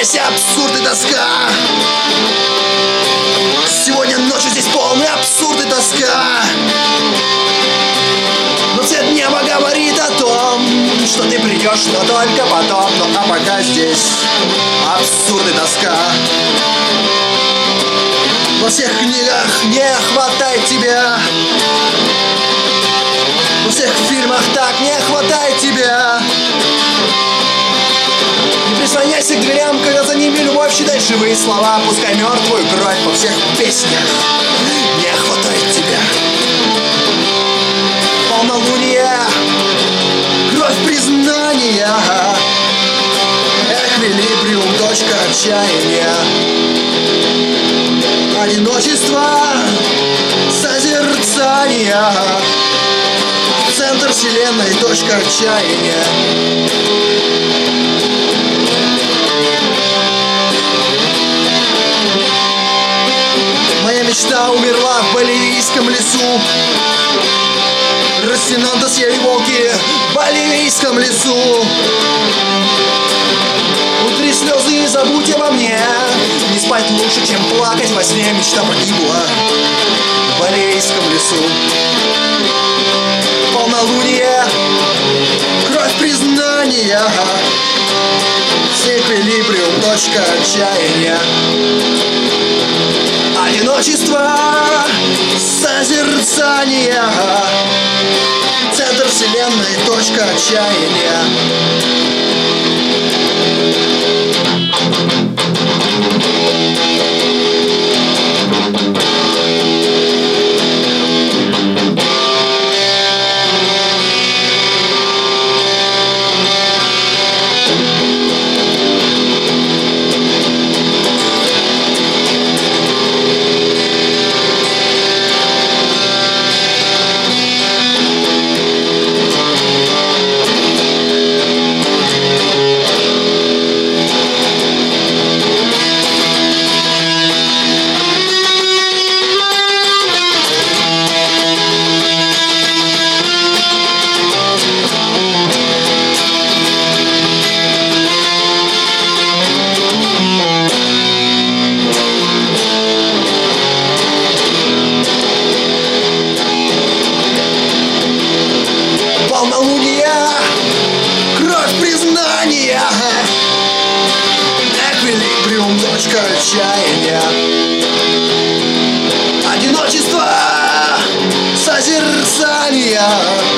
здесь абсурд и тоска. Сегодня ночью здесь полный абсурд и тоска. Но цвет неба говорит о том, что ты придешь, но только потом. Ну а пока здесь абсурд и тоска. Во всех книгах не хватает тебя, во всех фильмах так не хватает тебя. Не прислоняйся к дверям, когда за ними любовь, считай живые слова. Пускай мертвую кровь во всех песнях не хватает тебя. Полнолуние, кровь признания, эквилибриум, точка отчаяния. Одиночество, созерцания, центр вселенной, точка отчаяния. Моя мечта умерла в боливийском лесу. Росинанта съели волки в боливийском лесу. Утри слезы и забудь обо мне. Не спать лучше, чем плакать во сне. Мечта погибла в боливийском лесу. Полнолуние, кровь признания, эквилибриум, точка отчаяния. Одиночество, созерцания, центр вселенной, точка отчаяния. Полнолуние, кровь признания, эквилибриум, точка отчаяния. Одиночество, созерцания,